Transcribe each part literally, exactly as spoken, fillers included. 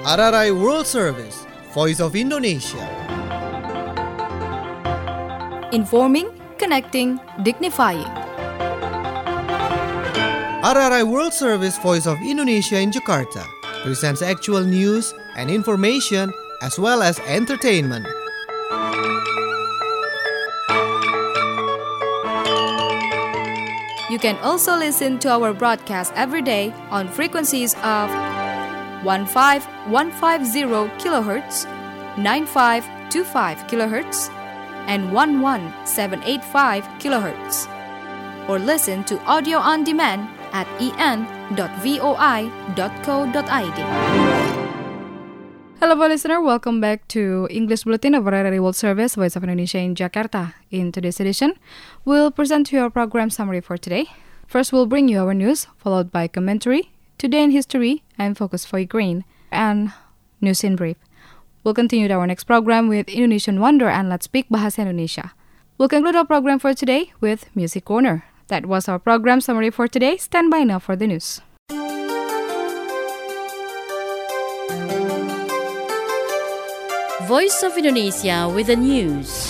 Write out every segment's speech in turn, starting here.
R R I World Service, Voice of Indonesia. Informing, connecting, dignifying. R R I World Service, Voice of Indonesia in Jakarta presents actual news and information as well as entertainment. You can also listen to our broadcast every day on frequencies of fifteen fifteen kilohertz, ninety-five twenty-five kilohertz, and eleven seven eighty-five kilohertz. Or listen to audio on demand at e n dot voi dot co dot i d. Hello, listener. Welcome back to English Bulletin of R R I World Service, Voice of Indonesia in Jakarta. In today's edition, we'll present to you our program summary for today. First, we'll bring you our news, followed by commentary, Today in History, and Focus for Ukraine, and News in Brief. We'll continue our next program with Indonesian Wonder and Let's Speak Bahasa Indonesia. We'll conclude our program for today with Music Corner. That was our program summary for today. Stand by now for the news. Voice of Indonesia with the news.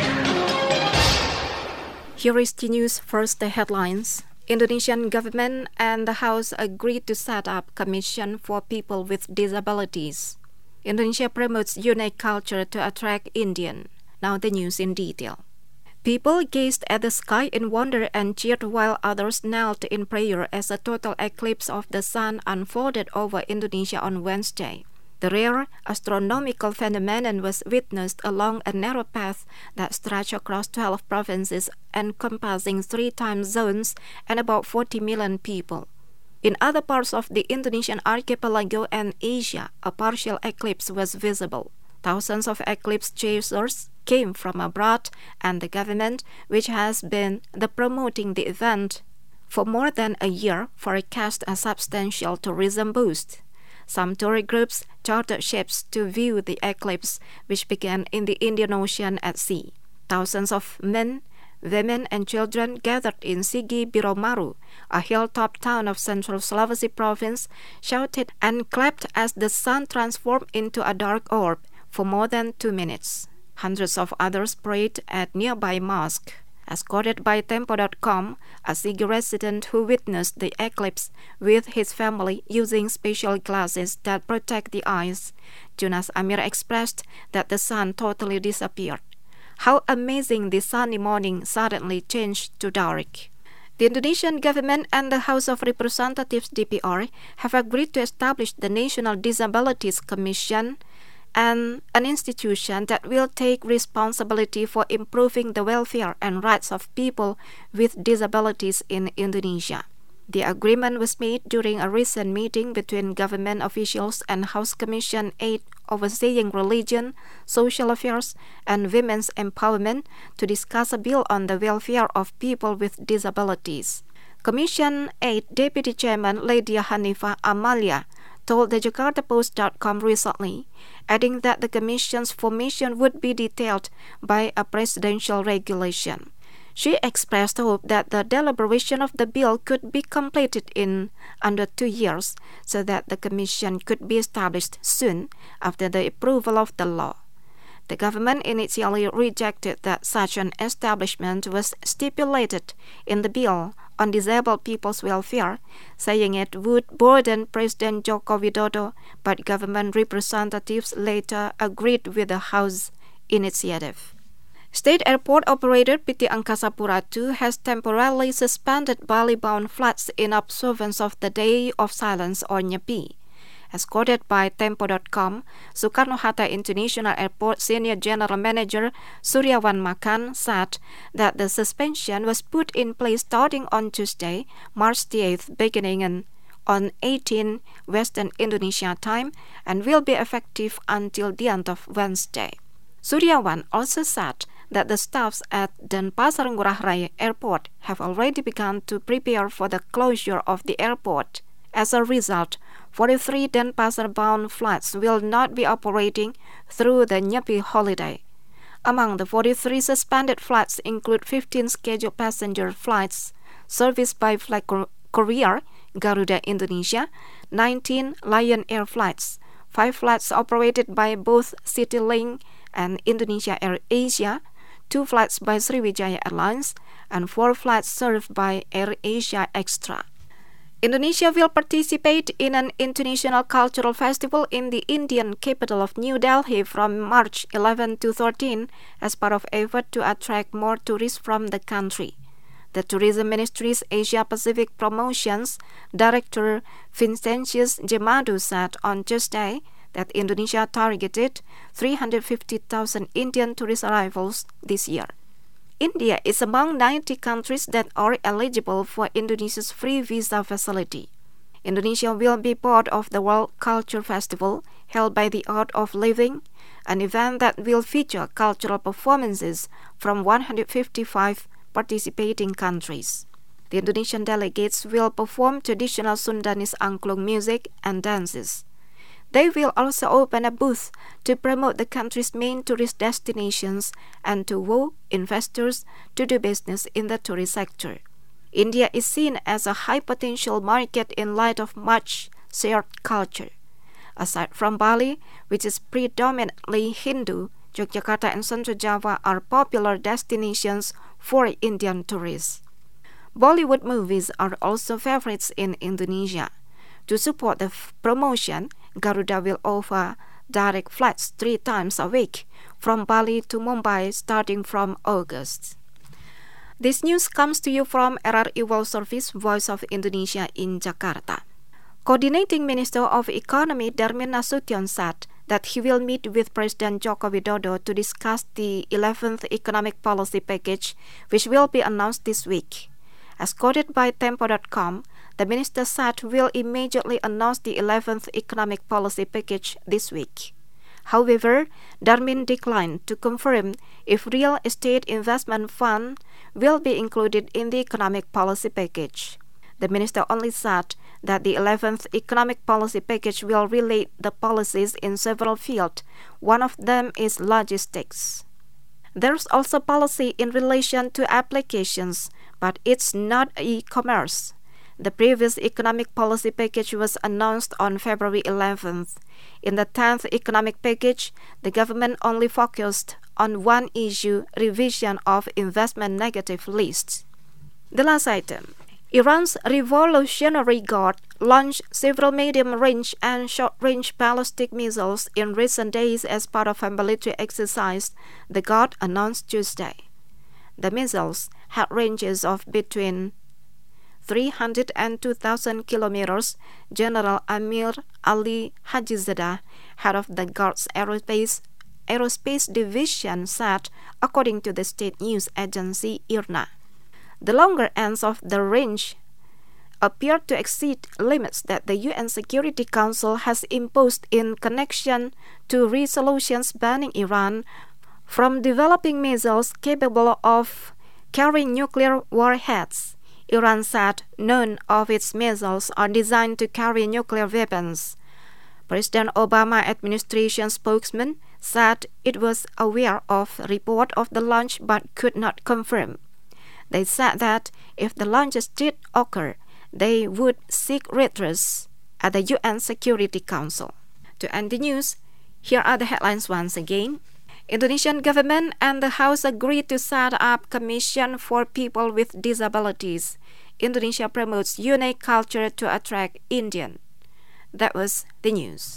Here is the news. First, the headlines. Indonesian government and the House agreed to set up Commission for People with Disabilities. Indonesia promotes unique culture to attract Indian. Now the news in detail. People gazed at the sky in wonder and cheered while others knelt in prayer as a total eclipse of the sun unfolded over Indonesia on Wednesday. The rare astronomical phenomenon was witnessed along a narrow path that stretched across twelve provinces, encompassing three time zones and about forty million people. In other parts of the Indonesian archipelago and Asia, a partial eclipse was visible. Thousands of eclipse chasers came from abroad, and the government, which has been the promoting the event for more than a year, forecast a substantial tourism boost. Some tour groups chartered ships to view the eclipse, which began in the Indian Ocean at sea. Thousands of men, women, and children gathered in Sigi Biromaru, a hilltop town of central Sulawesi province, shouted and clapped as the sun transformed into a dark orb for more than two minutes. Hundreds of others prayed at nearby mosque. As quoted by Tempo dot com, a Sigi resident who witnessed the eclipse with his family using special glasses that protect the eyes, Jonas Amir expressed that the sun totally disappeared. How amazing the sunny morning suddenly changed to dark. The Indonesian government and the House of Representatives D P R have agreed to establish the National Disabilities Commission, and an institution that will take responsibility for improving the welfare and rights of people with disabilities in Indonesia. The agreement was made during a recent meeting between government officials and House Commission eight overseeing religion, social affairs, and women's empowerment to discuss a bill on the welfare of people with disabilities. Commission eight Deputy Chairman Lydia Hanifa Amalia told the Jakarta Post dot com recently, adding that the Commission's formation would be detailed by a presidential regulation. She expressed hope that the deliberation of the bill could be completed in under two years so that the Commission could be established soon after the approval of the law. The government initially rejected that such an establishment was stipulated in the bill on disabled people's welfare, saying it would burden President Joko Widodo, but government representatives later agreed with the House initiative. State airport operator P T Angkasa Pura two has temporarily suspended Bali-bound flights in observance of the Day of Silence or Nyepi. As quoted by Tempo dot com, Soekarno-Hatta International Airport Senior General Manager Suryawan Makan said that the suspension was put in place starting on Tuesday, March the eighth, beginning in, on eighteen Western Indonesia time, and will be effective until the end of Wednesday. Suryawan also said that the staffs at Denpasar Ngurah Rai Airport have already begun to prepare for the closure of the airport. As a result, forty-three Denpasar-bound flights will not be operating through the Nyepi holiday. Among the forty-three suspended flights include fifteen scheduled passenger flights serviced by Flight Courier, Garuda Indonesia, nineteen Lion Air flights, five flights operated by both CityLink and Indonesia Air Asia, two flights by Sriwijaya Airlines, and four flights served by Air Asia Extra. Indonesia will participate in an international cultural festival in the Indian capital of New Delhi from March eleventh to thirteenth as part of effort to attract more tourists from the country. The Tourism Ministry's Asia-Pacific Promotions Director Vincentius Jemadu said on Tuesday that Indonesia targeted three hundred fifty thousand Indian tourist arrivals this year. India is among ninety countries that are eligible for Indonesia's free visa facility. Indonesia will be part of the World Culture Festival held by the Art of Living, an event that will feature cultural performances from one hundred fifty-five participating countries. The Indonesian delegates will perform traditional Sundanese angklung music and dances. They will also open a booth to promote the country's main tourist destinations and to woo investors to do business in the tourist sector. India is seen as a high-potential market in light of much shared culture. Aside from Bali, which is predominantly Hindu, Yogyakarta and Central Java are popular destinations for Indian tourists. Bollywood movies are also favorites in Indonesia. To support the f- promotion, Garuda will offer direct flights three times a week from Bali to Mumbai starting from August. This news comes to you from R R I World Service, Voice of Indonesia in Jakarta. Coordinating Minister of Economy Darmin Nasution said that he will meet with President Joko Widodo to discuss the eleventh economic policy package, which will be announced this week. As quoted by Tempo dot com, the minister said will immediately announce the eleventh economic policy package this week. However, Darmin declined to confirm if real estate investment fund will be included in the economic policy package. The minister only said that the eleventh economic policy package will relate the policies in several fields. One of them is logistics. There's also policy in relation to applications, but it's not e-commerce. The previous economic policy package was announced on February eleventh. In the tenth economic package, the government only focused on one issue, revision of investment negative lists. The last item. Iran's Revolutionary Guard launched several medium-range and short-range ballistic missiles in recent days as part of a military exercise, the Guard announced Tuesday. The missiles had ranges of between three hundred and two thousand kilometers, General Amir Ali Hajizadeh, head of the Guard's aerospace, aerospace division, said, according to the state news agency I R N A. The longer ends of the range appear to exceed limits that the U N Security Council has imposed in connection to resolutions banning Iran from developing missiles capable of carrying nuclear warheads. Iran said none of its missiles are designed to carry nuclear weapons. President Obama administration spokesman said it was aware of report of the launch but could not confirm. They said that if the launches did occur, they would seek redress at the U N Security Council. To end the news, here are the headlines once again. Indonesian government and the House agreed to set up Commission for People with Disabilities. Indonesia promotes unique culture to attract Indian. That was the news.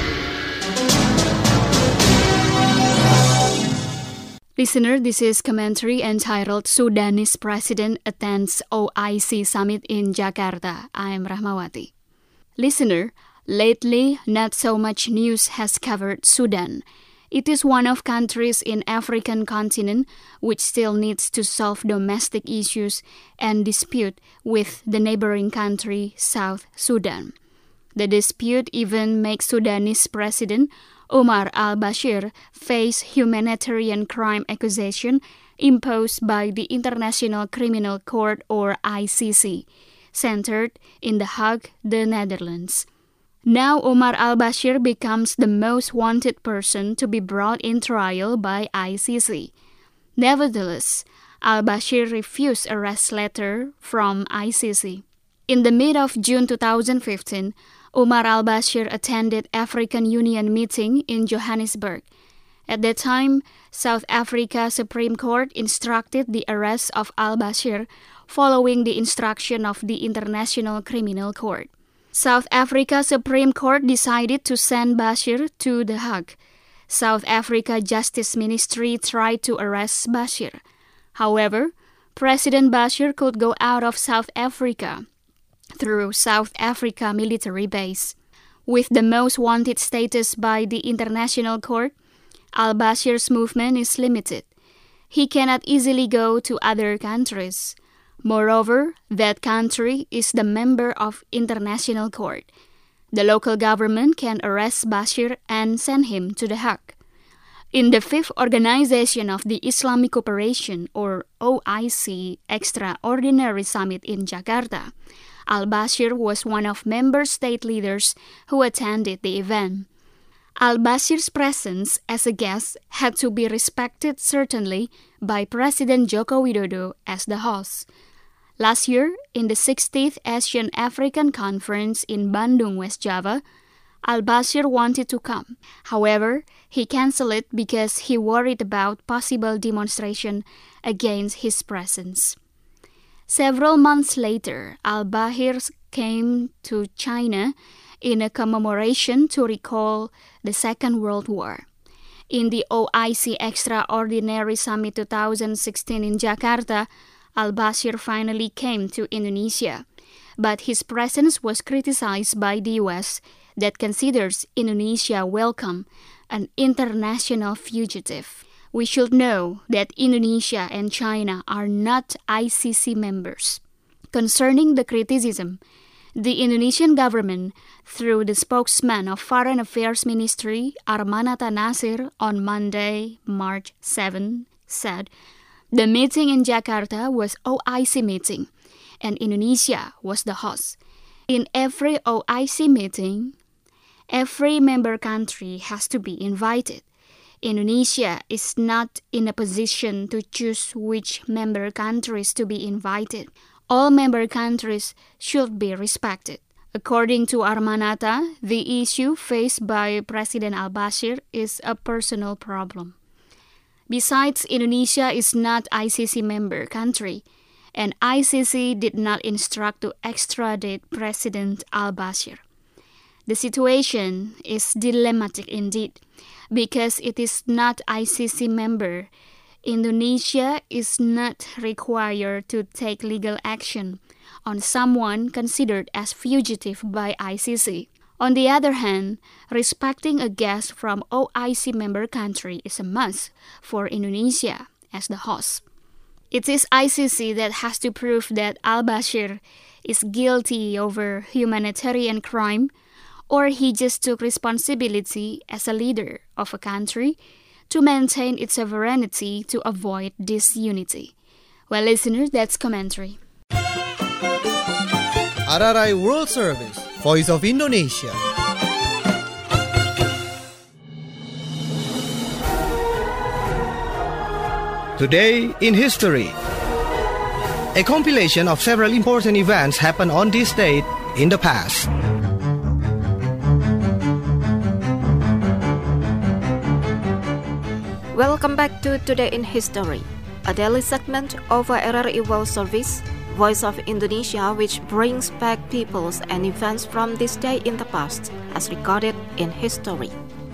Listener, this is commentary entitled Sudanese President Attends O I C Summit in Jakarta. I'm Rahmawati. Listener, lately not so much news has covered Sudan. It is one of countries in African continent which still needs to solve domestic issues and dispute with the neighboring country, South Sudan. The dispute even makes Sudanese President Omar al-Bashir face humanitarian crime accusation imposed by the International Criminal Court or I C C, centered in The Hague, the Netherlands. Now Omar al-Bashir becomes the most wanted person to be brought in trial by I C C. Nevertheless, al-Bashir refused arrest letter from I C C. In the mid of June two thousand fifteen, Omar al-Bashir attended African Union meeting in Johannesburg. At that time, South Africa Supreme Court instructed the arrest of al-Bashir following the instruction of the International Criminal Court. South Africa Supreme Court decided to send Bashir to The Hague. South Africa Justice Ministry tried to arrest Bashir. However, President Bashir could go out of South Africa through South Africa military base. With the most wanted status by the International Court, al-Bashir's movement is limited. He cannot easily go to other countries. Moreover, that country is the member of International Court. The local government can arrest Bashir and send him to The Hague. In the fifth Organization of the Islamic Cooperation, or O I C, Extraordinary Summit in Jakarta, al-Bashir was one of member state leaders who attended the event. Al-Bashir's presence as a guest had to be respected certainly by President Joko Widodo as the host. Last year, in the sixtieth Asian African Conference in Bandung, West Java, al-Bashir wanted to come. However, he canceled it because he worried about possible demonstration against his presence. Several months later, al-Bashir came to China in a commemoration to recall the Second World War. In the O I C Extraordinary Summit twenty sixteen in Jakarta, al-Bashir finally came to Indonesia, but his presence was criticized by the U S that considers Indonesia welcome an international fugitive. We should know that Indonesia and China are not I C C members. Concerning the criticism, the Indonesian government, through the spokesman of Foreign Affairs Ministry, Armanata Nasir, on Monday, March seventh, said, the meeting in Jakarta was O I C meeting, and Indonesia was the host. In every O I C meeting, every member country has to be invited. Indonesia is not in a position to choose which member countries to be invited. All member countries should be respected. According to Armanata, the issue faced by President al-Bashir is a personal problem. Besides, Indonesia is not I C C member country, and I C C did not instruct to extradite President al-Bashir. The situation is dilemmatic indeed, because it is not I C C member. Indonesia is not required to take legal action on someone considered as fugitive by I C C. On the other hand, respecting a guest from O I C member country is a must for Indonesia as the host. It is I C C that has to prove that al-Bashir is guilty over humanitarian crime, or he just took responsibility as a leader of a country to maintain its sovereignty to avoid disunity. Well, listeners, that's commentary. R R I World Service, Voice of Indonesia. Today in History. A compilation of several important events happened on this date in the past. Welcome back to Today in History, a daily segment of R R I World Service, Voice of Indonesia, which brings back peoples and events from this day in the past, as recorded in history.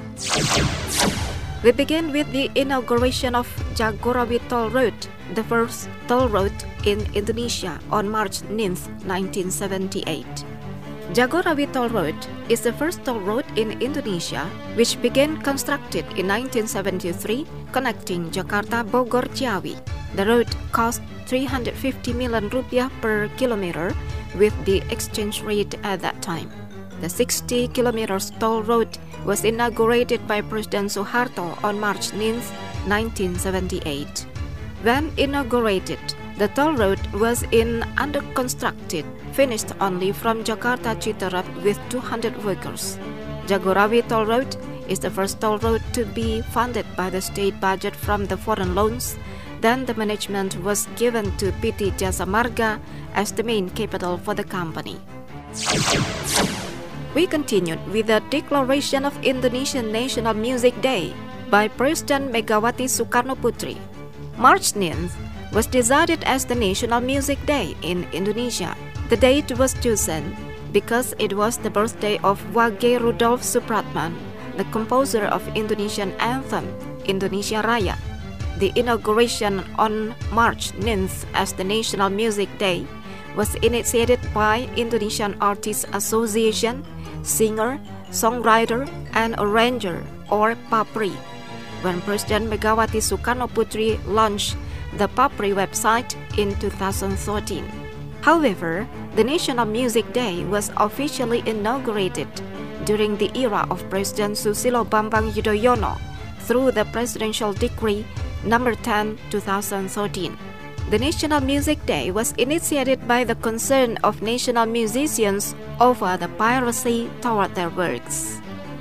We begin with the inauguration of Jagorawi Toll Road, the first toll road in Indonesia, on March ninth, nineteen seventy-eight. Jagorawi Toll Road is the first toll road in Indonesia, which began constructed in nineteen seventy-three, connecting Jakarta Bogor Ciawi. The road cost three hundred fifty million rupiah per kilometer with the exchange rate at that time. The sixty kilometers toll road was inaugurated by President Suharto on March ninth, nineteen seventy-eight. When inaugurated, the toll road was in under constructed, finished only from Jakarta Citerap with two hundred workers. Jagorawi Toll Road is the first toll road to be funded by the state budget from the foreign loans. Then the management was given to P T Jasa Marga as the main capital for the company. We continued with the declaration of Indonesian National Music Day by President Megawati Soekarno-Putri. March ninth was decided as the National Music Day in Indonesia. The date was chosen because it was the birthday of Wage Rudolf Supratman, the composer of Indonesian anthem, Indonesia Raya. The inauguration on March ninth as the National Music Day was initiated by Indonesian Artists Association, singer, songwriter, and arranger, or PAPRI, when President Megawati Soekarno-Putri launched the PAPRI website in two thousand thirteen. However, the National Music Day was officially inaugurated during the era of President Susilo Bambang Yudhoyono through the Presidential Decree number ten, two thousand thirteen. The National Music Day was initiated by the concern of national musicians over the piracy toward their works.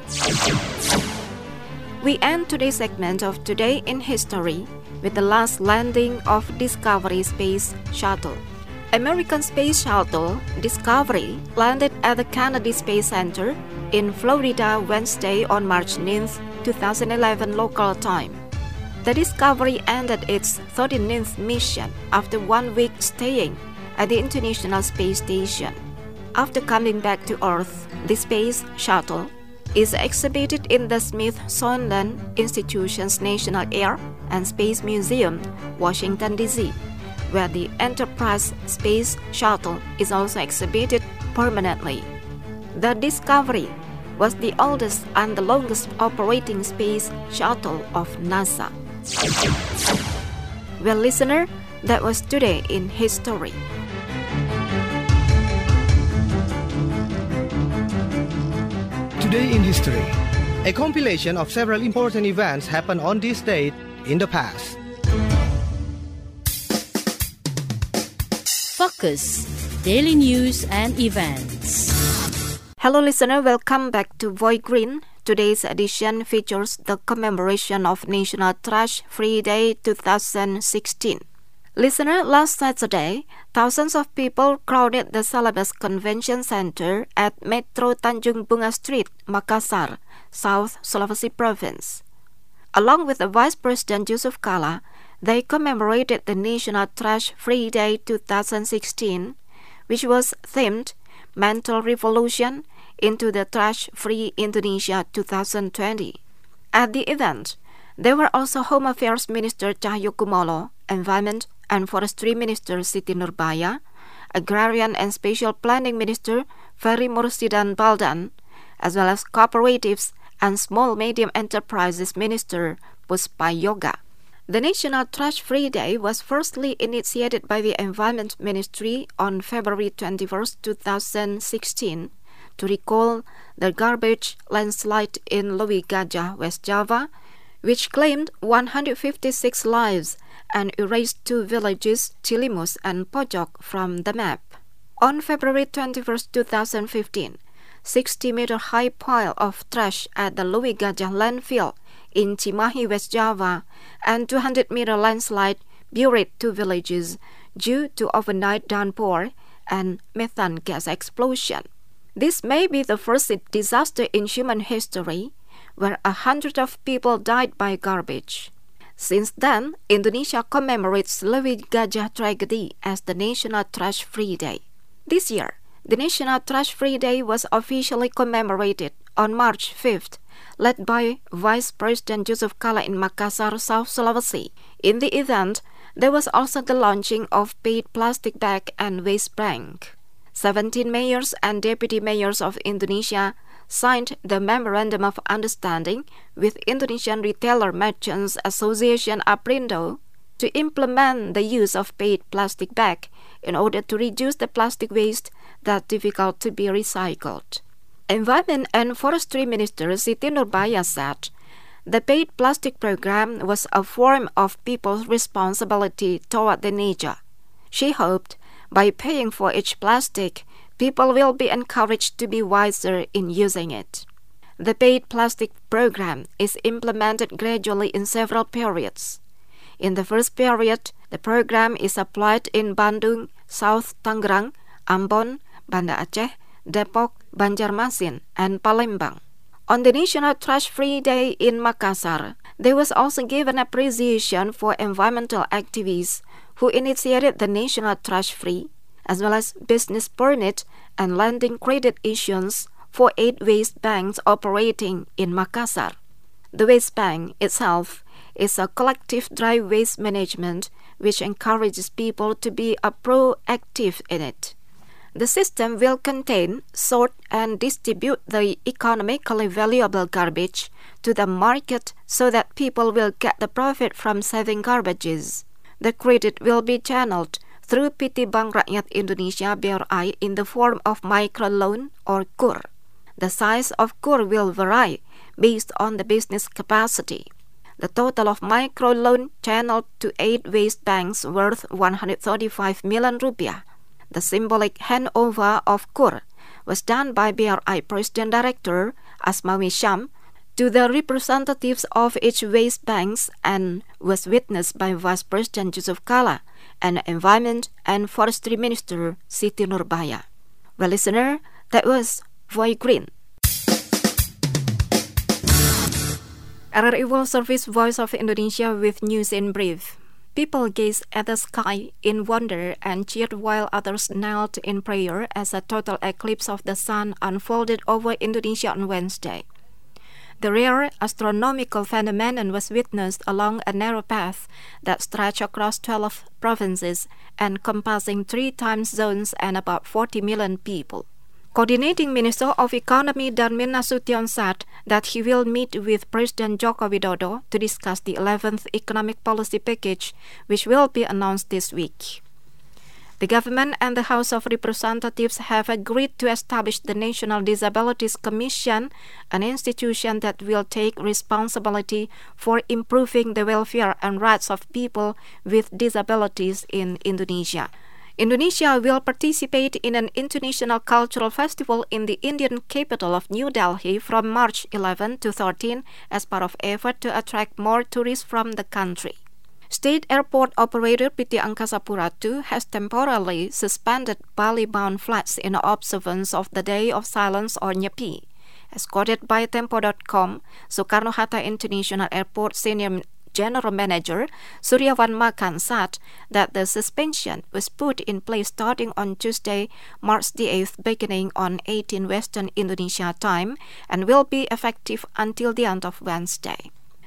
We end today's segment of Today in History with the last landing of Discovery Space Shuttle. American Space Shuttle Discovery landed at the Kennedy Space Center in Florida Wednesday on March ninth, two thousand eleven local time. The Discovery ended its thirteenth mission after one week staying at the International Space Station. After coming back to Earth, the Space Shuttle is exhibited in the Smithsonian Institution's National Air and Space Museum, Washington, D C, where the Enterprise Space Shuttle is also exhibited permanently. The Discovery was the oldest and the longest operating space shuttle of NASA. Well, listener, that was Today in History. Today in History, a compilation of several important events happened on this date in the past. Focus, daily news and events. Hello listener, welcome back to Voice Green. Today's edition features the commemoration of National Trash Free Day two thousand sixteen. Listener, last Saturday, thousands of people crowded the Salabas Convention Center at Metro Tanjung Bunga Street, Makassar, South Sulawesi Province. Along with the Vice President Yusuf Kala, they commemorated the National Trash Free Day two thousand sixteen, which was themed Mental Revolution into the Trash-Free Indonesia two thousand twenty. At the event, there were also Home Affairs Minister Cahyokumolo, Environment and Forestry Minister Siti Nurbaya, Agrarian and Spatial Planning Minister Ferry Mursidan Baldan, as well as Cooperatives and Small Medium Enterprises Minister Puspa Yoga. The National Trash Free Day was firstly initiated by the Environment Ministry on February twenty-first, two thousand sixteen, to recall the garbage landslide in Lewi Gajah, West Java, which claimed one hundred fifty-six lives and erased two villages, Cilimus and Pojok, from the map. On February twenty-first, two thousand fifteen, sixty-meter-high pile of trash at the Lewi Gajah landfill in Cimahi, West Java, and two hundred meter landslide buried two villages due to overnight downpour and methane gas explosion. This may be the first disaster in human history where a hundred of people died by garbage. Since then, Indonesia commemorates Lewi Gajah tragedy as the National Trash Free Day. This year, the National Trash Free Day was officially commemorated on March fifth, led by Vice President Yusuf Kala in Makassar, South Sulawesi. In the event, there was also the launching of Paid Plastic Bag and Waste Bank. seventeen mayors and deputy mayors of Indonesia signed the Memorandum of Understanding with Indonesian Retailer Merchants Association APRINDO to implement the use of paid plastic bag in order to reduce the plastic waste that difficult to be recycled. Environment and Forestry Minister Siti Nurbaya said the paid plastic program was a form of people's responsibility toward the nature. She hoped by paying for each plastic, people will be encouraged to be wiser in using it. The paid plastic program is implemented gradually in several periods. In the first period, the program is applied in Bandung, South Tangerang, Ambon, Banda Aceh, Depok, Banjarmasin, and Palembang. On the National Trash-Free Day in Makassar, there was also given appreciation for environmental activists who initiated the National Trash-Free, as well as business permit and lending credit issuance for eight waste banks operating in Makassar. The Waste Bank itself is a collective dry waste management which encourages people to be a proactive in it. The system will contain, sort, and distribute the economically valuable garbage to the market so that people will get the profit from saving garbages. The credit will be channeled through P T Bank Rakyat Indonesia B R I in the form of microloan or K U R. The size of K U R will vary based on the business capacity. The total of microloan channeled to eight waste banks worth one hundred thirty-five million rupiah. The symbolic handover of K U R was done by B R I President Director Asmawi Syam to the representatives of each waste banks and was witnessed by Vice President Yusuf Kala and Environment and Forestry Minister Siti Nurbaya. Well, listener, that was Voice Green. R R I World Service Voice of Indonesia with news in brief. People gazed at the sky in wonder and cheered while others knelt in prayer as a total eclipse of the sun unfolded over Indonesia on Wednesday. The rare astronomical phenomenon was witnessed along a narrow path that stretched across twelve provinces, encompassing three time zones and about forty million people. Coordinating Minister of Economy Darmin Nasution said that he will meet with President Joko Widodo to discuss the eleventh economic policy package, which will be announced this week. The government and the House of Representatives have agreed to establish the National Disabilities Commission, an institution that will take responsibility for improving the welfare and rights of people with disabilities in Indonesia. Indonesia will participate in an international cultural festival in the Indian capital of New Delhi from March eleventh to thirteenth as part of effort to attract more tourists from the country. State airport operator P T Angkasa Pura two has temporarily suspended Bali-bound flights in observance of the Day of Silence or Nyepi. As quoted by Tempo dot com, Soekarno-Hatta International Airport Senior General Manager Suryawan Makan said that the suspension was put in place starting on Tuesday, March the eighth, beginning on eighteen Western Indonesia time, and will be effective until the end of Wednesday.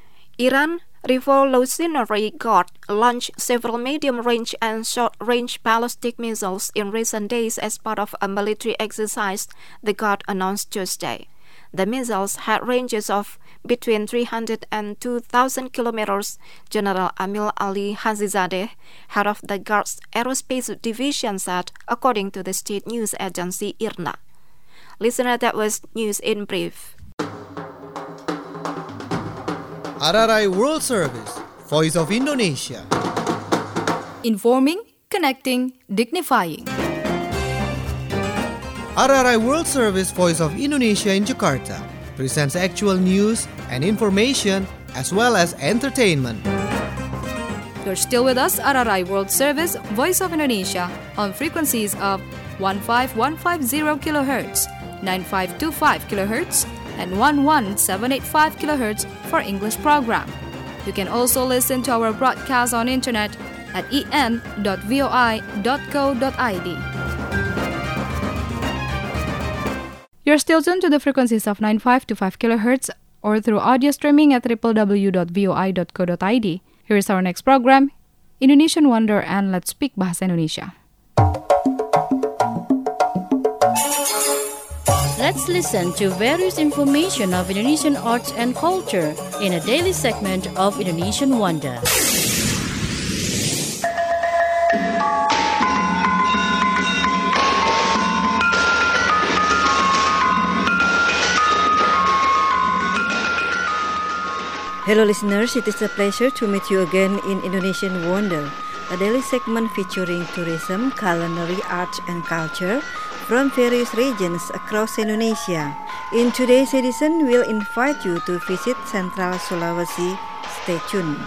Iran Revolutionary Guard launched several medium-range and short-range ballistic missiles in recent days as part of a military exercise, the Guard announced Tuesday. The missiles had ranges of between three hundred and two thousand kilometers, General Amil Ali Hazizadeh, head of the Guard's Aerospace Division, said, according to the state news agency I R N A. Listener, that was news in brief. R R I World Service, Voice of Indonesia. Informing, connecting, dignifying. R R I World Service Voice of Indonesia in Jakarta presents actual news and information as well as entertainment. You're still with us, R R I World Service Voice of Indonesia, on frequencies of one five one five zero kilohertz, nine five two five kilohertz, and one one seven eight five kilohertz for English program. You can also listen to our broadcast on internet at e n dot voi dot co dot i d. You're still tuned to the frequencies of nine five two five kilohertz or through audio streaming at w w w dot voi dot co dot i d. Here is our next program, Indonesian Wonder, and Let's Speak Bahasa Indonesia. Let's listen to various information of Indonesian arts and culture in a daily segment of Indonesian Wonder. Hello listeners, it is a pleasure to meet you again in Indonesian Wonder, a daily segment featuring tourism, culinary, arts and culture from various regions across Indonesia. In today's edition, we'll invite you to visit Central Sulawesi. Stay tuned.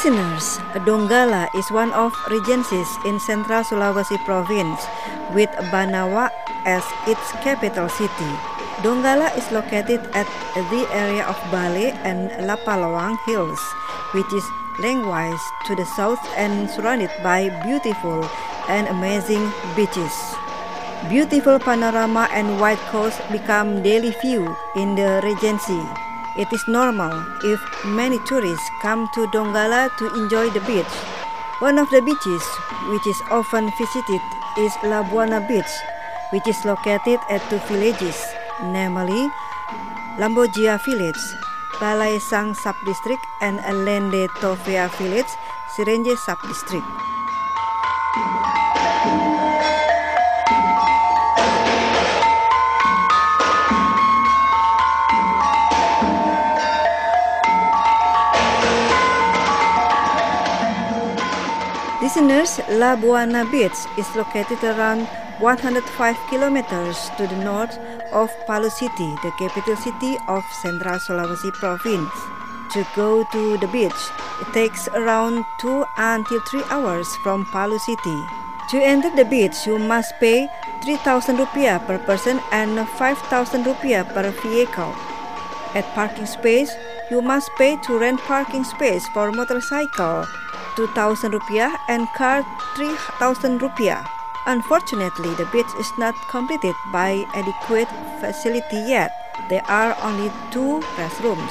Listeners, Donggala is one of regencies in Central Sulawesi Province, with Banawa as its capital city. Donggala is located at the area of Bale and Lapalawang Hills, which is lengthwise to the south and surrounded by beautiful and amazing beaches. Beautiful panorama and wide coast become daily view in the regency. It is normal if many tourists come to Donggala to enjoy the beach. One of the beaches which is often visited is Labuana Beach, which is located at two villages, namely Lambojia Village, Balaisang Subdistrict, and Lende Tovea Village, Sirenje Subdistrict. Listeners, Labuana Beach is located around one hundred five kilometers to the north of Palu City, the capital city of Central Sulawesi Province. To go to the beach, it takes around two until three hours from Palu City. To enter the beach, you must pay three thousand rupiah per person and five thousand rupiah per vehicle. At parking space, you must pay to rent parking space for motorcycle, two thousand rupiah, and car three thousand rupiah. Unfortunately, the beach is not completed by adequate facility yet. There are only two restrooms.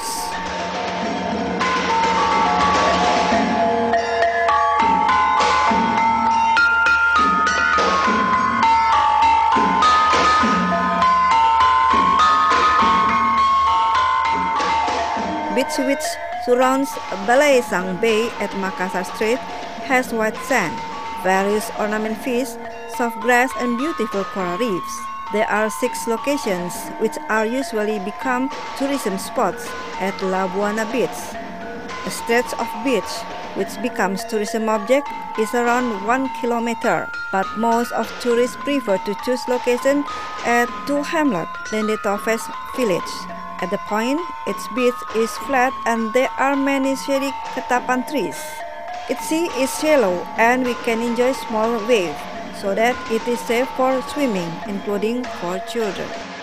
Beach which surrounds Balaisang Bay at Makassar Strait has white sand, various ornament fish, soft grass, and beautiful coral reefs. There are six locations which are usually become tourism spots at Labuana Beach. A stretch of beach which becomes tourism object is around one kilometer, but most of tourists prefer to choose location at two hamlet, Lende Toves village. At the point, its beach is flat and there are many shady ketapan trees. Its sea is shallow and we can enjoy small waves, so that it is safe for swimming, including for children.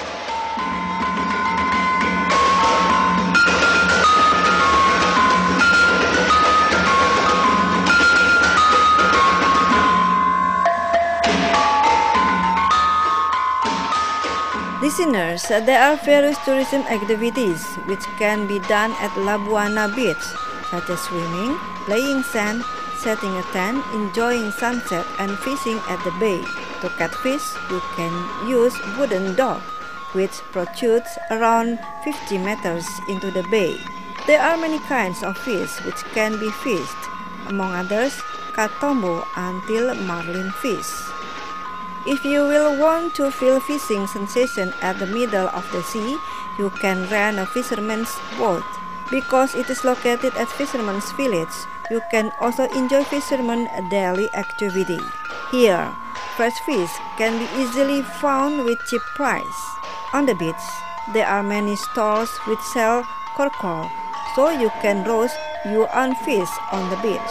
Listeners, there are various tourism activities which can be done at Labuana Beach, such as swimming, playing sand, setting a tent, enjoying sunset, and fishing at the bay. To catch fish, you can use wooden dock, which protrudes around fifty meters into the bay. There are many kinds of fish which can be fished, among others, katombo until marlin fish. If you will want to feel fishing sensation at the middle of the sea, you can rent a fisherman's boat. Because it is located at Fisherman's Village, you can also enjoy fisherman daily activity. Here, fresh fish can be easily found with cheap price. On the beach, there are many stalls which sell korkol, so you can roast your own fish on the beach.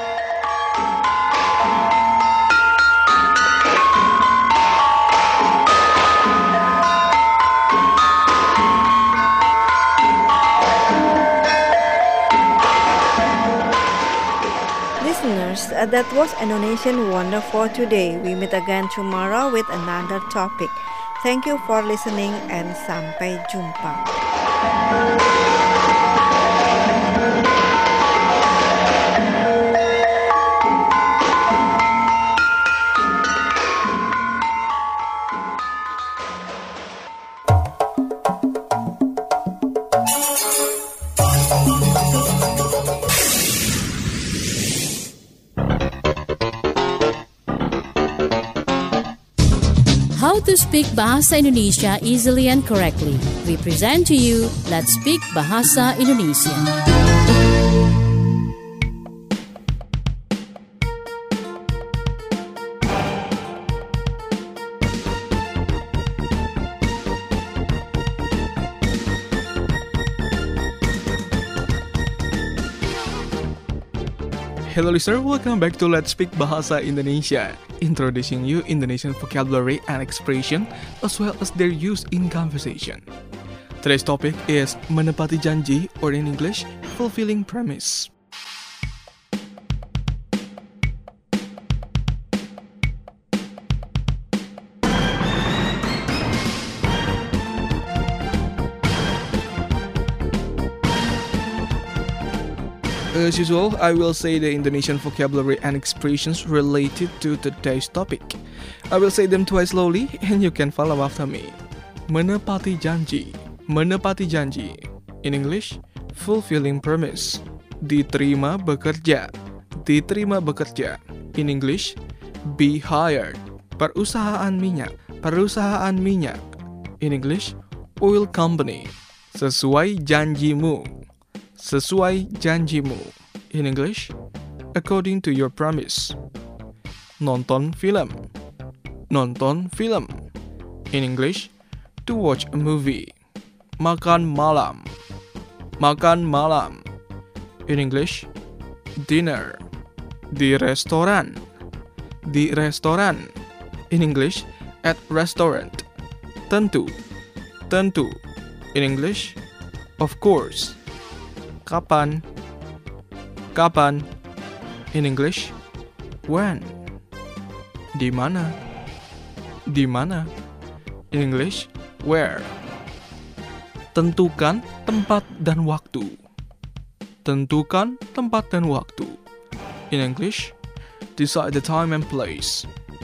Listeners, that was Indonesian Wonder for today. We meet again tomorrow with another topic. Thank you for listening and sampai jumpa. How to speak Bahasa Indonesia easily and correctly. We present to you Let's Speak Bahasa Indonesia. Hello listener, welcome back to Let's Speak Bahasa Indonesia, introducing you Indonesian vocabulary and expression as well as their use in conversation. Today's topic is menepati janji, or in English, fulfilling promise. As usual, I will say the Indonesian vocabulary and expressions related to today's topic. I will say them twice slowly and you can follow after me. Menepati janji. Menepati janji. In English, fulfilling promise. Diterima bekerja. Diterima bekerja. In English, be hired. Perusahaan minyak. Perusahaan minyak. In English, oil company. Sesuai janjimu. Sesuai janjimu. In English, according to your promise. Nonton film. Nonton film. In English, to watch a movie. Makan malam. Makan malam. In English, dinner. Di restoran. Di restoran. In English, at restaurant. Tentu. Tentu. In English, of course. Kapan? Kapan? In English, when? Di mana? Di mana? In English, where? Tentukan tempat dan waktu. Tentukan tempat dan waktu. In English, decide the time and place.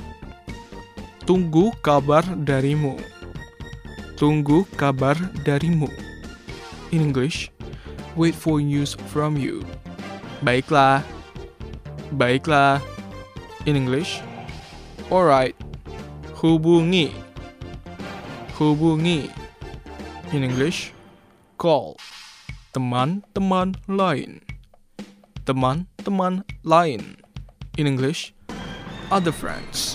Tunggu kabar darimu. Tunggu kabar darimu. In English, wait for news from you. Baiklah. Baiklah. In English, alright. Hubungi. Hubungi. In English, call. Teman-teman lain. Teman-teman lain. In English, other friends.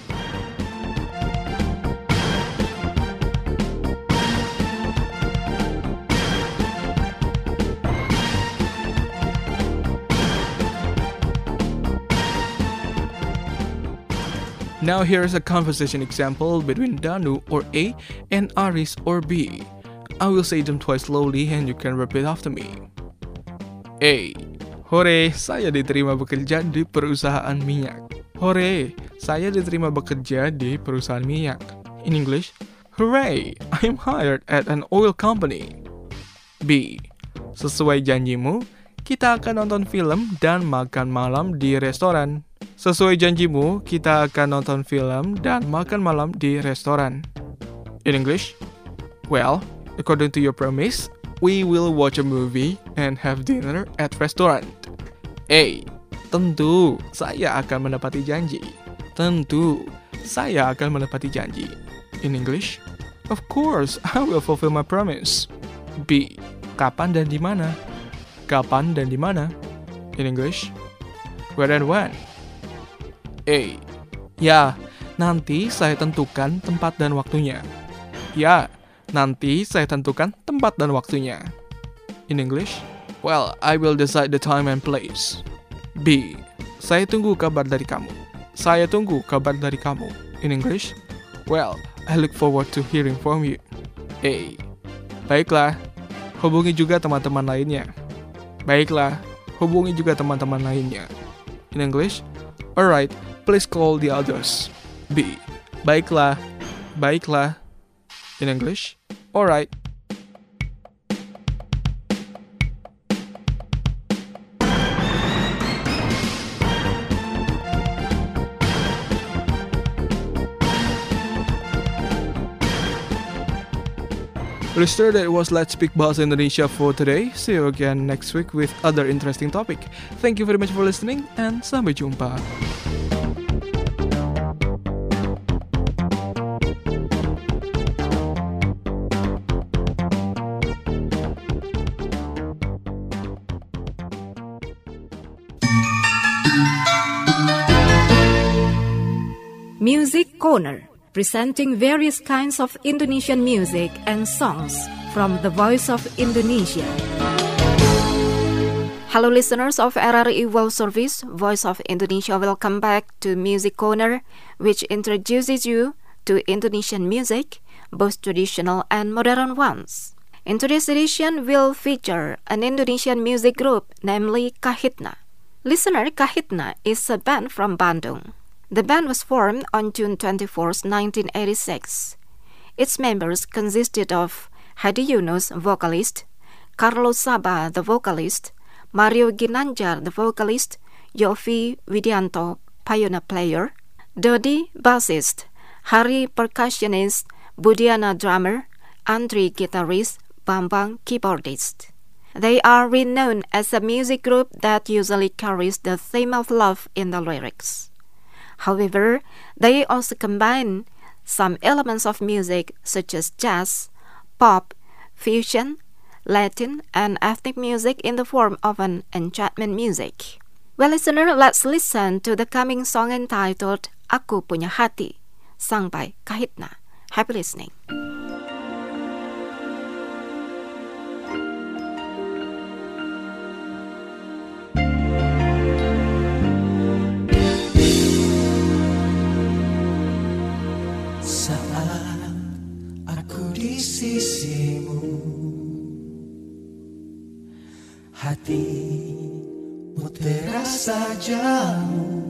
Now here is a conversation example between Danu or A and Aris or B. I will say them twice slowly and you can repeat after me. A. Hore, saya diterima bekerja di perusahaan minyak. Hore, saya diterima bekerja di perusahaan minyak. In English, hooray, I'm hired at an oil company. B. Sesuai janjimu, kita akan nonton film dan makan malam di restoran. Sesuai janjimu, kita akan nonton film dan makan malam di restoran. In English, well, according to your promise, we will watch a movie and have dinner at restaurant. A. Tentu, saya akan menepati janji. Tentu, saya akan menepati janji. In English, of course, I will fulfill my promise. B. Kapan dan di mana? Kapan dan di mana? In English, where and when? A. Ya, nanti saya tentukan tempat dan waktunya. Ya, nanti saya tentukan tempat dan waktunya. In English, well, I will decide the time and place. B. Saya tunggu kabar dari kamu. Saya tunggu kabar dari kamu. In English, well, I look forward to hearing from you. A. Baiklah, hubungi juga teman-teman lainnya. Baiklah, hubungi juga teman-teman lainnya. In English, alright, please call the others. B. Baiklah, baiklah. In English, alright. Listener, that was Let's Speak Bahasa Indonesia for today. See you again next week with other interesting topic. Thank you very much for listening and sampai jumpa. Music Corner, presenting various kinds of Indonesian music and songs from the Voice of Indonesia. Hello listeners of R R I World Service, Voice of Indonesia. Welcome back to Music Corner, which introduces you to Indonesian music, both traditional and modern ones. In today's edition, we'll feature an Indonesian music group, namely Kahitna. Listener, Kahitna is a band from Bandung. The band was formed on June twenty-fourth, nineteen eighty-six. Its members consisted of Hadi Yunus, vocalist, Carlos Sabah, the vocalist, Mario Ginanjar, the vocalist, Yofi Widianto, piano player, Dodi, bassist, Hari, percussionist, Budiana, drummer, Andri, guitarist, Bambang, keyboardist. They are renowned as a music group that usually carries the theme of love in the lyrics. However, they also combine some elements of music such as jazz, pop, fusion, Latin, and ethnic music in the form of an enchantment music. Well, listener, let's listen to the coming song entitled Aku Punya Hati, sung by Kahitna. Happy listening. Saat aku di sisimu, hatimu terasa jauh.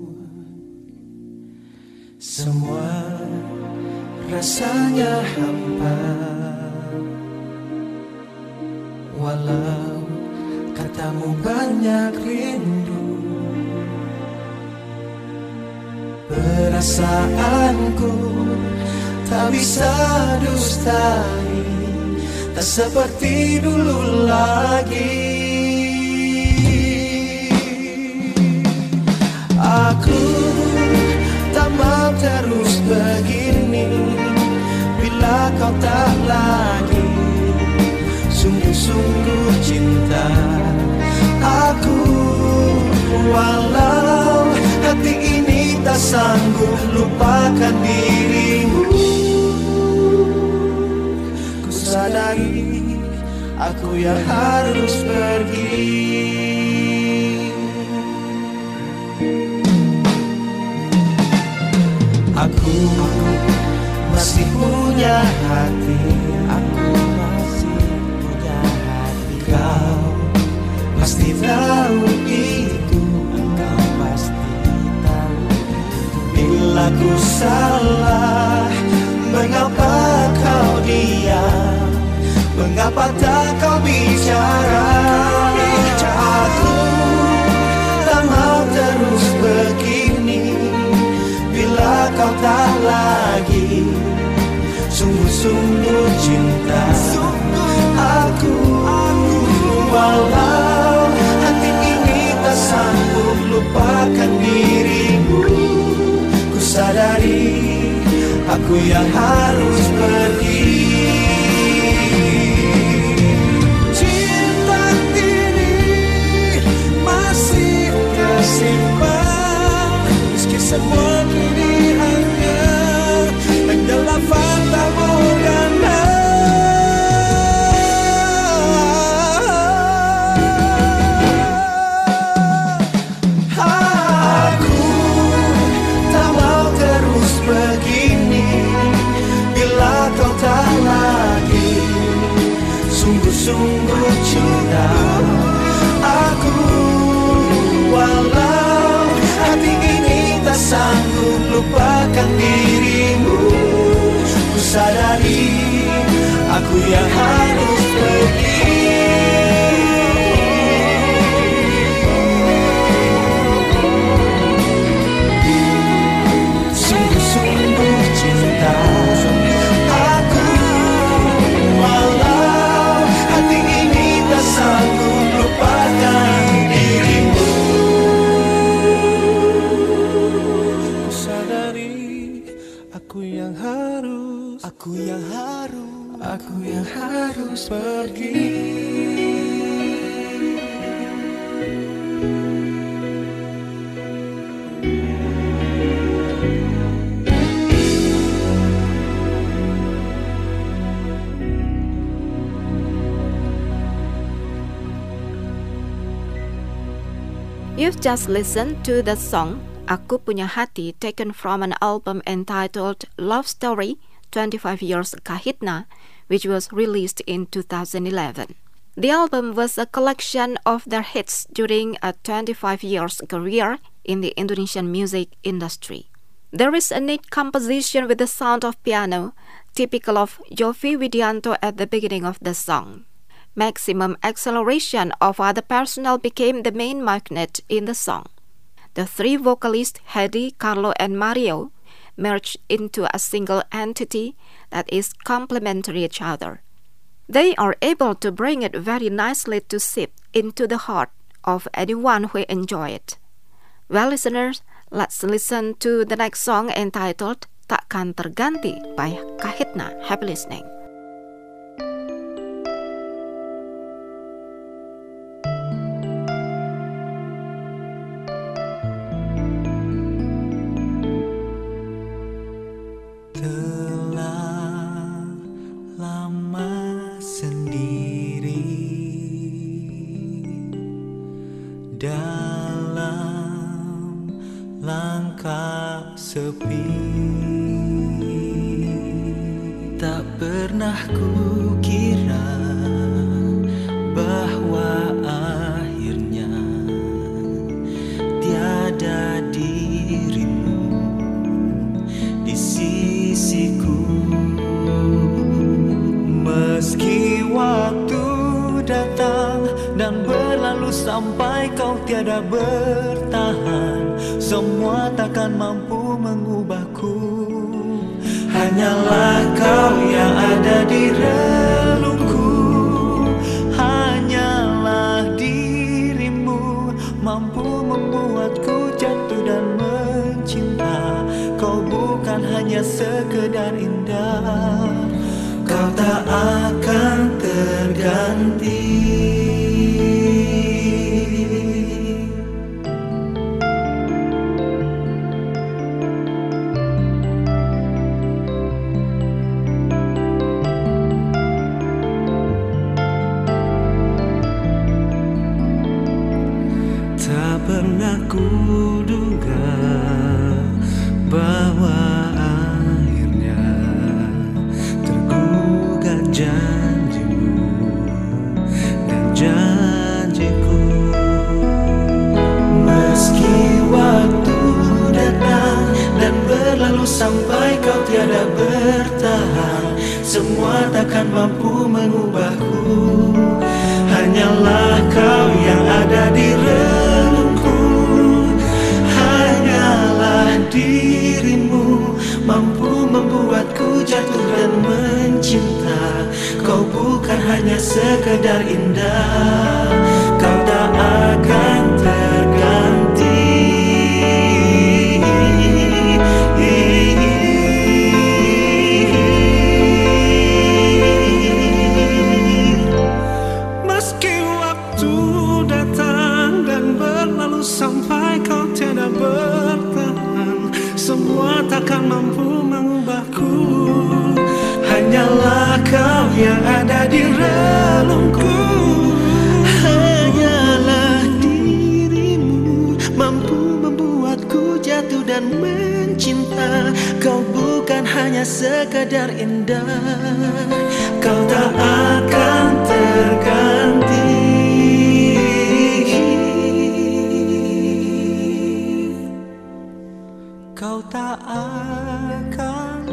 Semua rasanya hampa, walau katamu banyak rindu. Perasaanku tak bisa dustai, tak seperti dulu lagi. Aku tak mau terus begini bila kau tak lagi sungguh-sungguh cinta aku. Walau hati ini tak sanggup lupakan dirimu, ku sadari aku yang harus pergi. Aku masih punya hati, aku masih punya hati. Kau pasti tahu itu, kau pasti tahu itu. Bila ku salah, mengapa kau diam? Mengapa tak kau bicara? Aku tak mau terus begini bila kau tak lagi sungguh-sungguh cinta aku. Walau hati ini tak sanggup lupakan dirimu, ku sadari aku yang harus pergi. Cinta ini masih tersimpan, meski semua kini hanya adalah fata morgana. Aku tak mau terus begini bila kau tak lagi sungguh-sungguh cinta aku. Walau hati ini tak sanggup lupakan dirimu, ku sadari aku yang harus pergi. Sungguh-sungguh cinta aku. Walau hati ini tak sanggup lupakan dirimu, aku yang harus, aku yang harus, aku yang harus pergi. You've just listened to the song Aku Punya Hati, taken from an album entitled Love Story twenty-five Years Kahitna, which was released in two thousand eleven. The album was a collection of their hits during a twenty-five years career in the Indonesian music industry. There is a neat composition with the sound of piano, typical of Yovie Widianto at the beginning of the song. Maximum acceleration of other personnel became the main magnet in the song. The three vocalists, Hedi, Carlo, and Mario, merged into a single entity that is complementary each other. They are able to bring it very nicely to sip into the heart of anyone who enjoy it. Well, listeners, let's listen to the next song entitled Takkan Terganti by Kahitna. Happy listening. Dalam langkah sepi, tak pernah kukira bahwa akhirnya tiada dirimu di sisiku. Meski waktu datang dan berlalu sampai kau tiada bertahan, semua takkan mampu mengubahku. Hanyalah kau yang ada di relungku, hanyalah dirimu mampu membuatku jatuh dan mencinta. Kau bukan hanya sekedar indah, kau tak akan terganti. Tak pernah kuduga bahwa akhirnya tergugat janjimu dan janjiku. Meski waktu datang dan berlalu sampai kau tiada bertahan, semua takkan mampu mengubahku. Hanyalah kau yang ada di relungku, hanyalah dirimu mampu membuatku jatuh dan mencinta. Kau bukan hanya sekedar indah, kau tak akan terganti. Meski waktu datang dan berlalu sampai kau tiada bertahan, semua takkan mampu mengubahku. Hanyalah kau yang ada di relungku, hanyalah dirimu mampu membuatku jatuh dan mencinta. Kau bukan hanya sekedar indah, kau tak akan terganti. Kau tak akan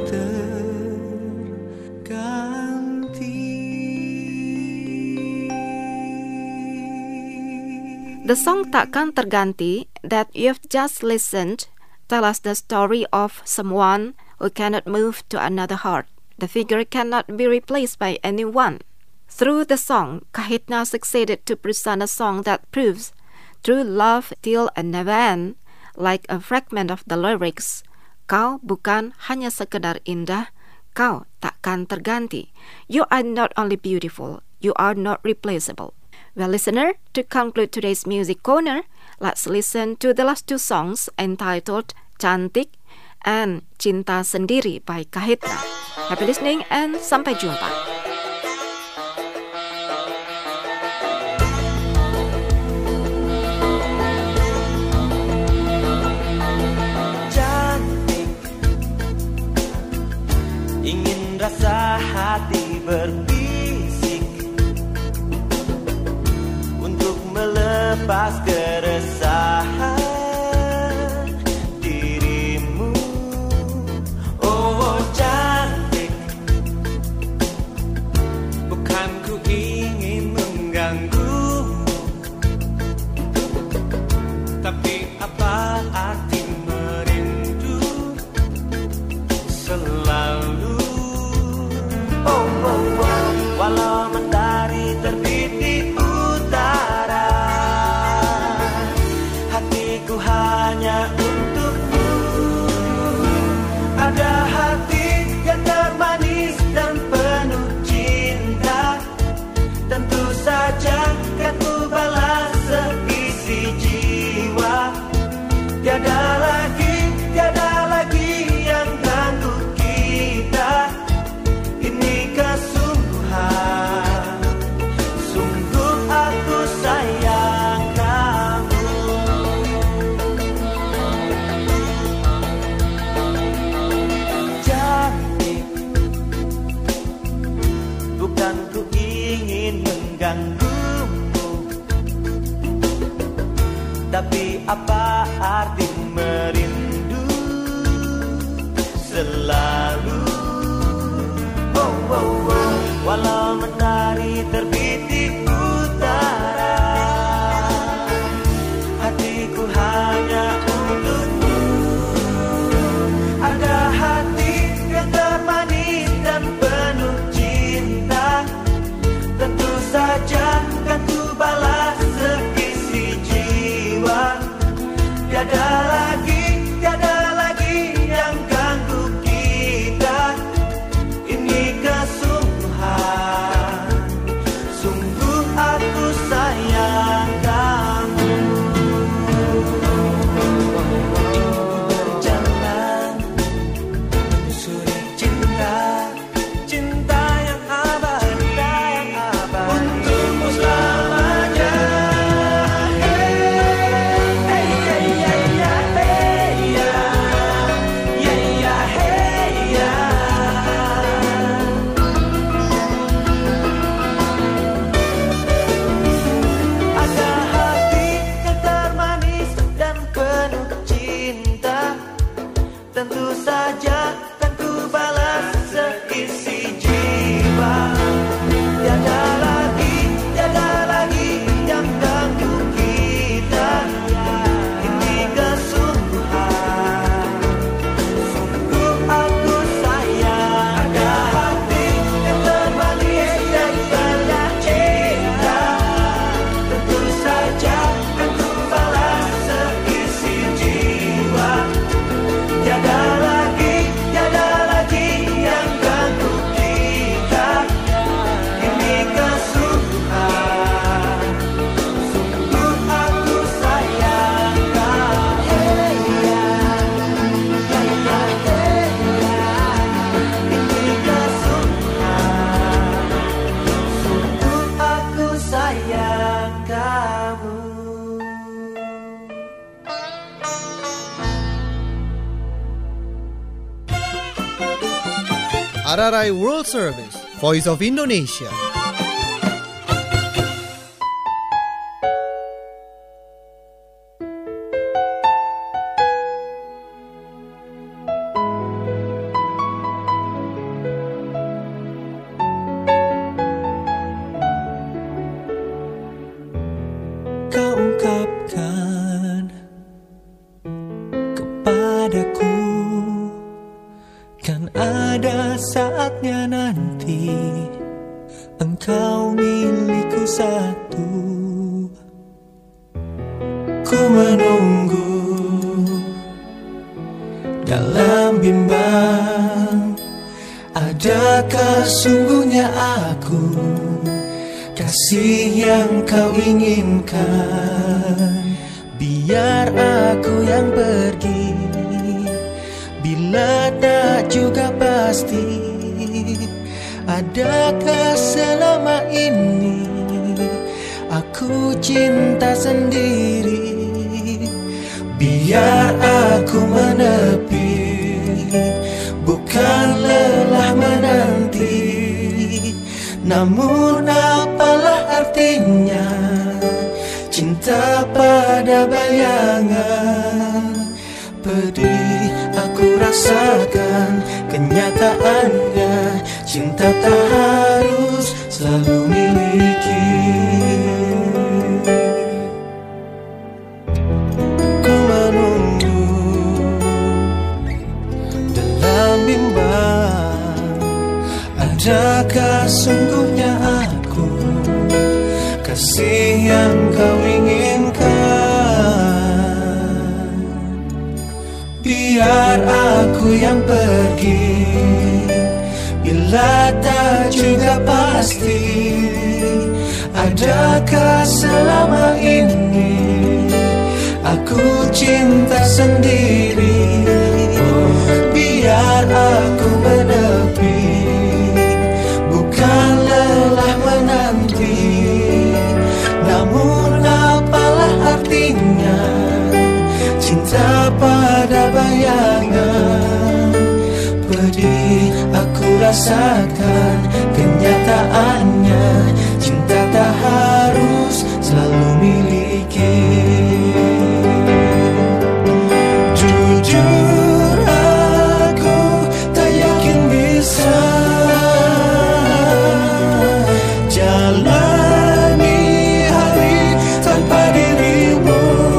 terganti. The song Takkan Terganti that you've just listened tell us the story of someone who cannot move to another heart. The figure cannot be replaced by anyone. Through the song, Kahitna succeeded to present a song that proves true love till and never end. Like a fragment of the lyrics, kau bukan hanya sekedar indah, kau takkan terganti. You are not only beautiful, you are not replaceable. Well, listener, to conclude today's music corner, let's listen to the last two songs entitled Cantik and Cinta Sendiri by Kahitna. Happy listening and sampai jumpa. berbisik untuk melepas keresahan dirimu. Oh cantik, bukan ku ingin mengganggumu, tapi apa arti merindu selalu. Oh, oh, oh. Walau mentari terbit di utara, hatiku hanya untukmu. Ada hati yang termanis dan penuh cinta, tentu saja kan ku balas seisi jiwa. Tiada lagi, tiada lagi yang ganggu kita. Ini kesungguhan, sungguh aku sayang kamu. Cantik, bukan ku ingin mengganggumu, tapi apa arti merindu selalu. Oh, oh, oh. Walau mentari terbit di utara, hatiku hanya untukmu. Ada hati yang termanis dan penuh cinta, tentu saja kan ku balas seisi jiwa. Tiada lagi, tiada lagi yang ganggu kita. Ini kesungguhan, sungguh aku sayang kamu. Berjalan menyusuri cinta, cinta yang abadi, yang abadi untukmu selamanya. Hey, hey, hey, hey, hey, hey, yeah, hey, yeah. Ada hati yang termanis dan penuh cinta, tentu saja kan ku balas seisi jiwa. Tiada lagi, tiada lagi yang ganggu kita. Ini kesungguhan, sungguh aku sayang. Ada hati yang termanis dan penuh cinta, tentu saja kan ku balas seisi jiwa. Tiada lagi, tiada lagi yang ganggu kita. Ini kesungguhan, sungguh aku sayang kamu. Hey, yeah. Hey, yeah, hey, yeah. Ini kesungguhan, sungguh aku sayang kamu. R R I World Service, Voice of Indonesia. Kau ungkapkan kepadaku, kan ada saatnya nanti engkau milikku satu. Ku menunggu dalam bimbang, adakah sungguhnya aku kasih yang kau inginkan? Biar aku yang pergi, bila tak juga pasti. Adakah selama ini aku cinta sendiri? Biar aku menepi, bukan lelah menanti. Namun apalah artinya cinta pada bayangan? Pedih aku rasakan kenyataannya, cinta tak harus selalu miliki. Ku menunggu dalam bimbang, adakah sungguhnya aku kasih yang kau inginkan? Biar aku yang pergi, bila tak juga pasti, adakah selama ini aku cinta sendiri? Oh, biar aku menepi, bukan lelah menanti. Namun apalah artinya cinta pada bayangan? Pedih aku rasakan kenyataannya, cinta tak harus selalu miliki. Jujur aku tak yakin bisa jalani hari tanpa dirimu.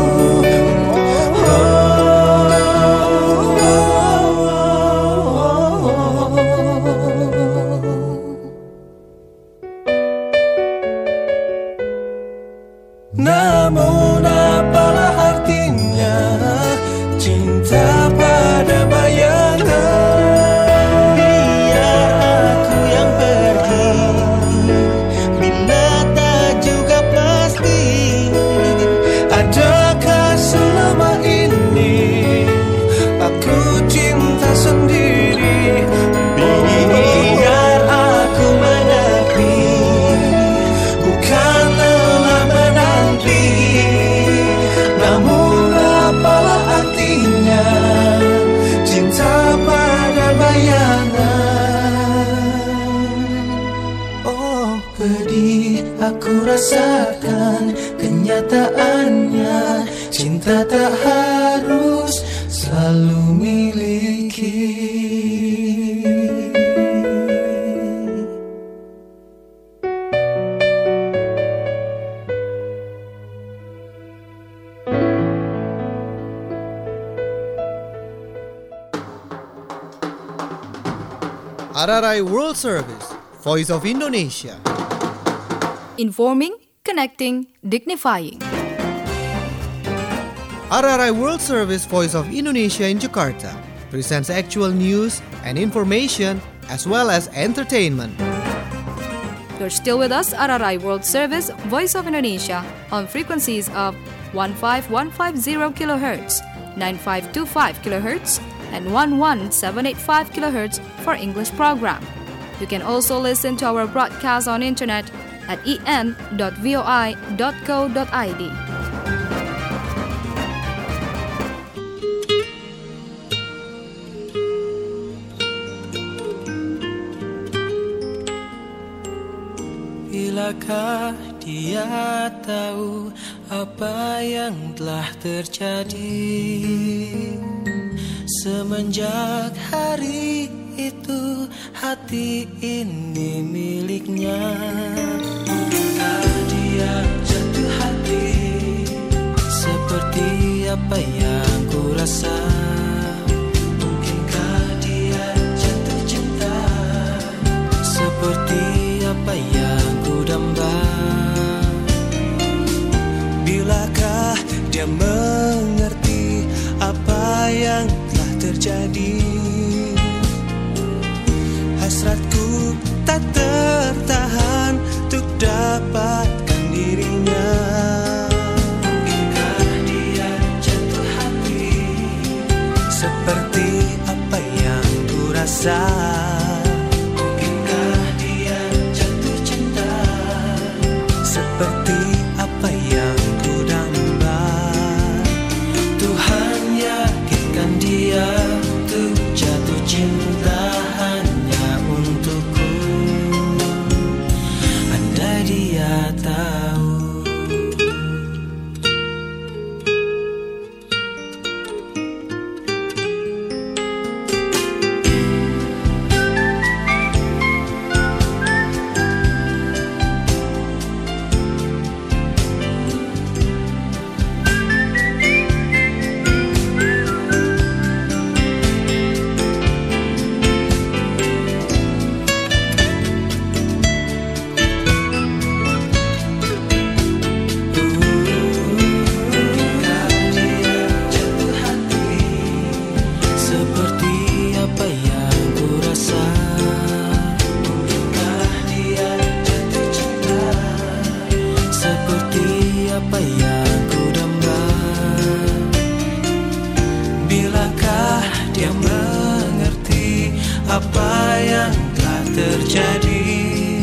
Namun apalah artinya cinta pada bayangan? Biar aku yang pergi, bila tak juga pasti, adakah selama ini aku cinta sendiri? Biar aku menepi, bukan lelah menanti. Namun apalah artinya cinta pada bayangan? Oh, pedih aku rasakan kenyataannya, cinta tak harus selalu miliki. R R I World Service, Voice of Indonesia. Informing, connecting, dignifying. R R I World Service, Voice of Indonesia in Jakarta presents actual news and information as well as entertainment. You're still with us, R R I World Service, Voice of Indonesia, on frequencies of one five one five zero kilohertz, nine five two five kilohertz, and one one seven eight five kilohertz for English program. You can also listen to our broadcast on internet at e n dot voi dot co dot i d. Bilakah dia tahu apa yang telah terjadi semenjak hari itu hati ini miliknya? Mungkinkah dia jatuh hati seperti apa yang ku rasa? Mungkinkah dia jatuh cinta seperti apa yang ku damba? Bilakah dia mengerti apa yang telah terjadi? Hasratku tak tertahan untuk dapatkan dirinya. Mungkinkah dia jatuh hati seperti apa yang ku rasa? Mungkinkah dia jatuh cinta seperti apa yang ku damba? Tuhan yakinkan dia untuk jatuh cinta hanya untukku. apa yang telah terjadi.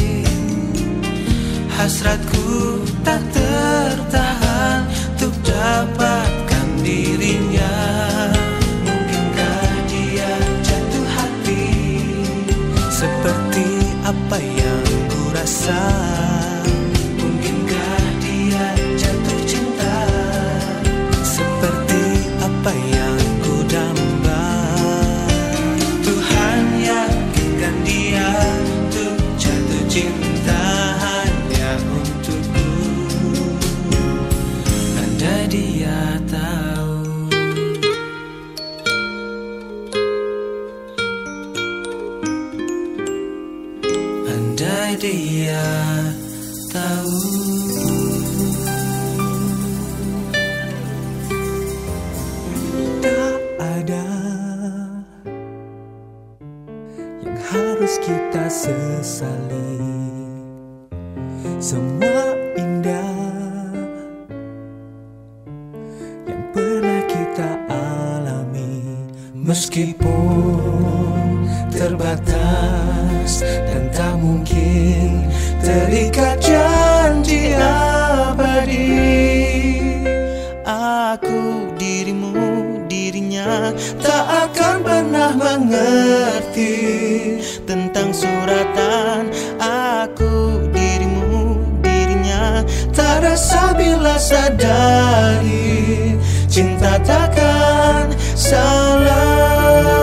Hasratku tak tertahan untuk dapatkan dirinya. Mungkinkah dia jatuh hati seperti apa yang ku rasa? Mungkinkah dia jatuh cinta seperti apa yang ku damba? Tuhan yakinkan dia untuk jatuh cinta hanya untukku. Andai dia tahu. Andai dia tahu. Tak ada yang harus kita sesali. Semua indah yang pernah kita alami, meskipun terbatas dan tak mungkin terikat janji abadi. Aku, dirimu, dirinya tak akan pernah mengerti tentang suratan. Aku, dirimu, dirinya tak rasa bila sadari cinta takkan salah.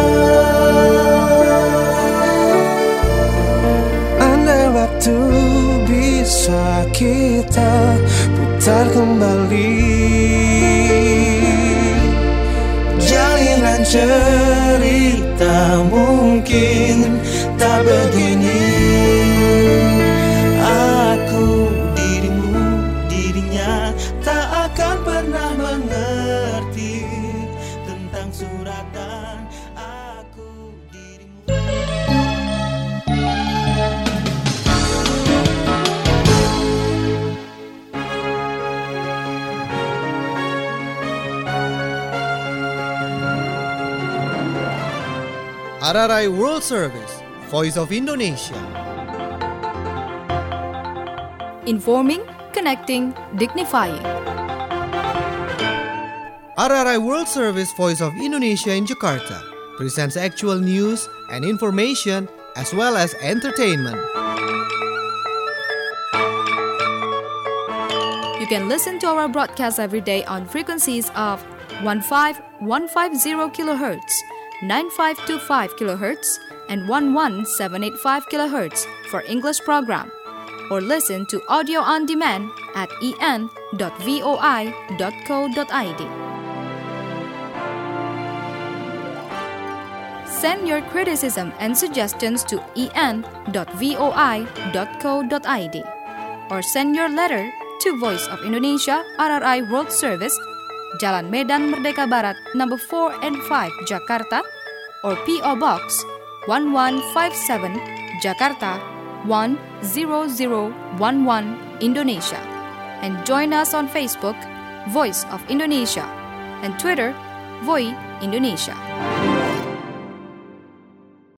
Andai waktu bisa kita putar kembali, jalinan cerita mungkin tak begini. Aku, dirimu, dirinya tak akan pernah mengerti tentang suratan. Aku, dirimu. R R I World Service, Voice of Indonesia. Informing, connecting, dignifying. R R I World Service, Voice of Indonesia in Jakarta presents actual news and information as well as entertainment. You can listen to our broadcast every day on frequencies of fifteen fifty kilohertz, ninety-five twenty-five kilohertz, and eleven seven eighty-five kilohertz for English program. Or listen to audio on demand at e n dot voi dot co dot i d. Send your criticism and suggestions to e n dot voi dot co dot i d or send your letter to Voice of Indonesia R R I World Service, Jalan Medan Merdeka Barat, number four and five, Jakarta, or P O Box one one five seven, Jakarta one zero zero one one, Indonesia. And join us on Facebook, Voice of Indonesia, and Twitter, Voi Indonesia.